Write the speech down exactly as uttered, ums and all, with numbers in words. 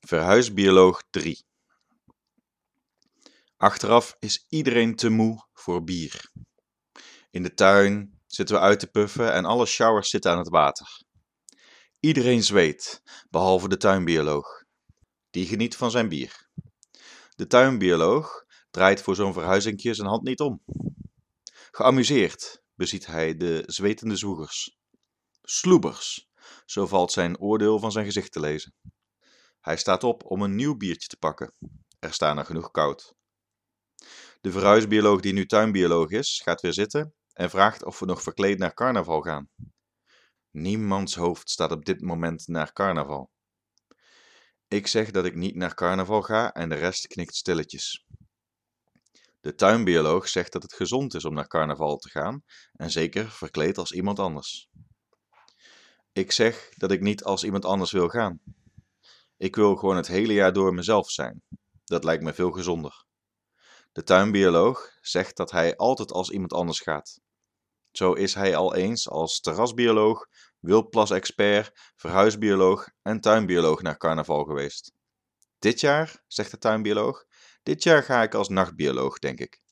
Verhuisbioloog drie. Achteraf is iedereen te moe voor bier. In de tuin zitten we uit te puffen en alle showers zitten aan het water. Iedereen zweet, behalve de tuinbioloog. Die geniet van zijn bier. De tuinbioloog draait voor zo'n verhuizingje zijn hand niet om. Geamuseerd beziet hij de zwetende zwoegers. Sloebers, zo valt zijn oordeel van zijn gezicht te lezen. Hij staat op om een nieuw biertje te pakken. Er staan er genoeg koud. De verhuisbioloog die nu tuinbioloog is, gaat weer zitten en vraagt of we nog verkleed naar carnaval gaan. Niemands hoofd staat op dit moment naar carnaval. Ik zeg dat ik niet naar carnaval ga en de rest knikt stilletjes. De tuinbioloog zegt dat het gezond is om naar carnaval te gaan en zeker verkleed als iemand anders. Ik zeg dat ik niet als iemand anders wil gaan. Ik wil gewoon het hele jaar door mezelf zijn. Dat lijkt me veel gezonder. De tuinbioloog zegt dat hij altijd als iemand anders gaat. Zo is hij al eens als terrasbioloog, wildplasexpert, verhuisbioloog en tuinbioloog naar carnaval geweest. Dit jaar, zegt de tuinbioloog, dit jaar ga ik als nachtbioloog, denk ik.